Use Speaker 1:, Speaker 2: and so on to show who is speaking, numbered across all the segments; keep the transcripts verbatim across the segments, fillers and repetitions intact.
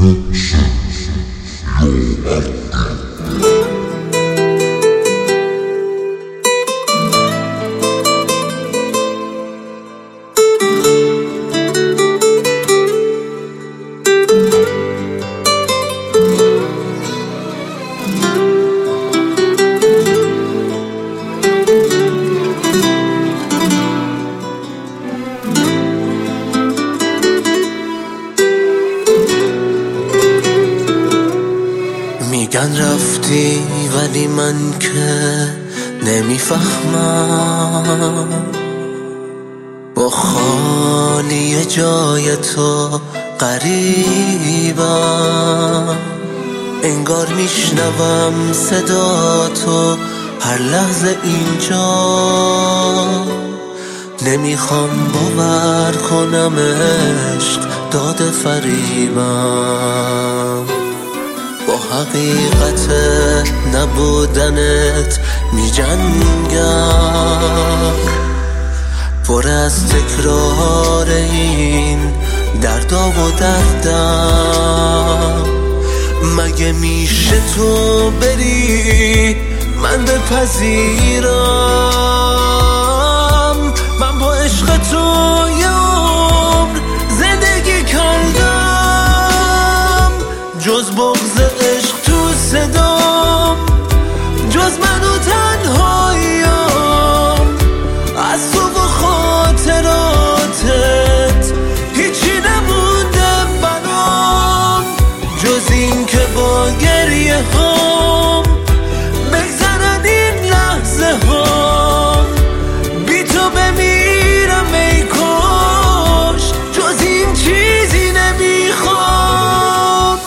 Speaker 1: میگن رفتی ولی من که نمیفهمم، با خالی جای تو غریبم. انگار میشنوم صدا تو هر لحظه اینجا، نمیخوام باور کنم عشق داده فریبم. با حقیقت نبودنت میجنگم، پر از تکرار این دردا و دردم. مگه میشه تو بری من بپذیرم؟ من با عشق تو یه عمر زندگی کردم، جز بغض عشق تو صدام، جز من و تنهاییم. از تو و خاطراتت هیچی نمونده برام، جز این که با گریه هام بگذرن این لحظه هام. بی تو بمیرم ای کاش، جز این چیزی نمیخوام.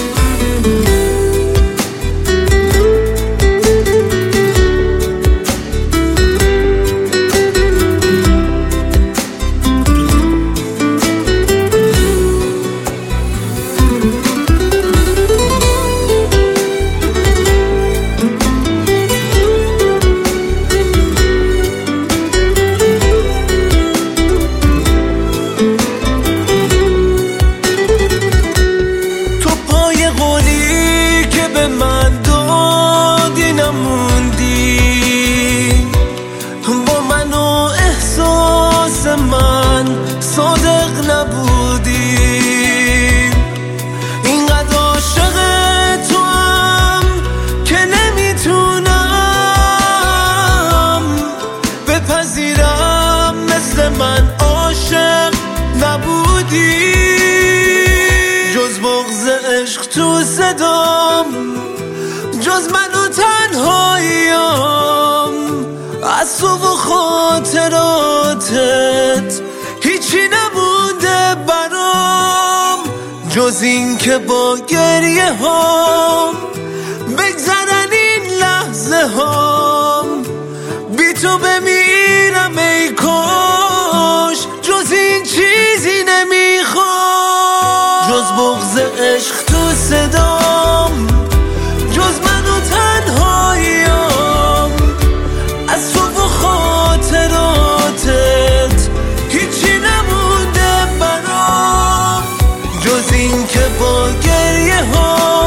Speaker 1: من صادق نبودی، اینقدر عاشق تو هم که نمیتونم بپذیرم مثل من عاشق نبودی. جز بغض عشق تو صدام، جز من و تنهاییم. از تو و خاطراتت هیچی نمونده برام، جز این که با گریه هام بگذرن این لحظه هام. بی تو بمیرم ای کاش، جز این چیزی نمیخوام. جز بغض عشق تو صدام، جز من و تنهاییم. از تو و خاطراتت هیچی نمونده برام، جز این که با گریه ها